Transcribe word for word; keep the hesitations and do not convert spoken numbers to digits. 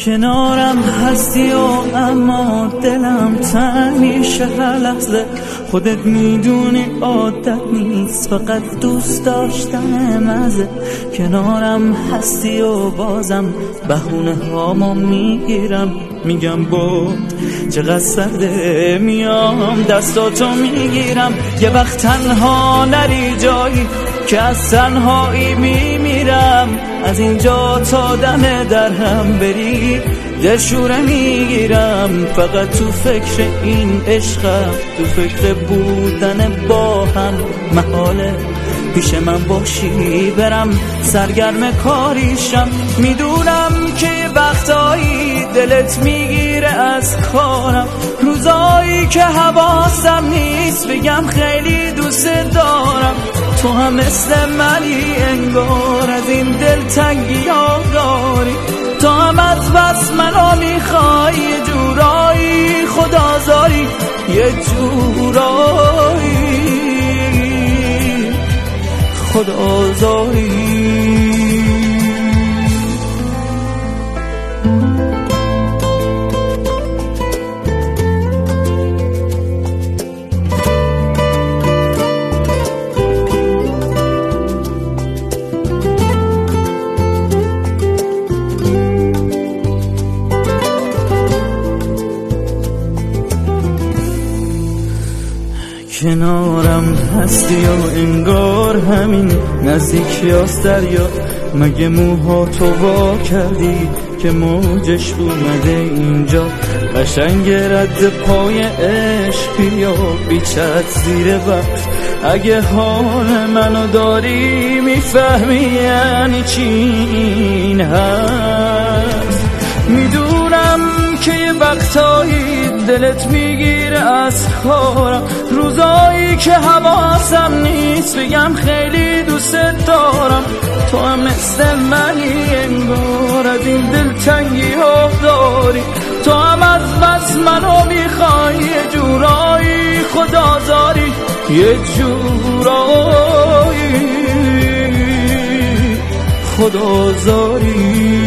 کنارم هستی و اما دلم تنگ میشه هر لحظه. خودت میدونی عادت نیست فقط دوست داشتن مزه. کنارم هستی و بازم بهونه هامو میگیرم، میگم بود چقدر سرده، میام دستاتو میگیرم. یه وقت تنها نری جایی که از تنهایی میمیرم، از اینجا تا دم در هم بری دلشوره میگیرم. فقط تو فکر این عشقم، تو فکر بودن با هم، محاله پیش من باشی برم سرگرم کاریشم. میدونم که وقتایی دلت میگیره از کارم، روزایی که حواسم نیست بگم خیلی دوست دارم. تو هم مثل منی انگار از این دلتنگی ها داری، تو هم از بس منو میخوای یه جورایی خدازاری، یه جورایی خدازاری. کنارم هستی و انگار همین نزدیکی هست دریا. مگه موها تو وا کردی که موجش اومده اینجا؟ قشنگ رد پای عشق بیا بیچت زیر وقت. اگه حال منو داری میفهمی یعنی چی این هست. میدونم که یه وقتایی دلت میگیره از کارم، روزایی که حواسم نیست بگم خیلی دوست دارم. تو هم مثل منی انگار از این دلتنگی ها داری، تو هم از بس منو میخوای یه جورایی خدازاری، یه جورایی خدازاری.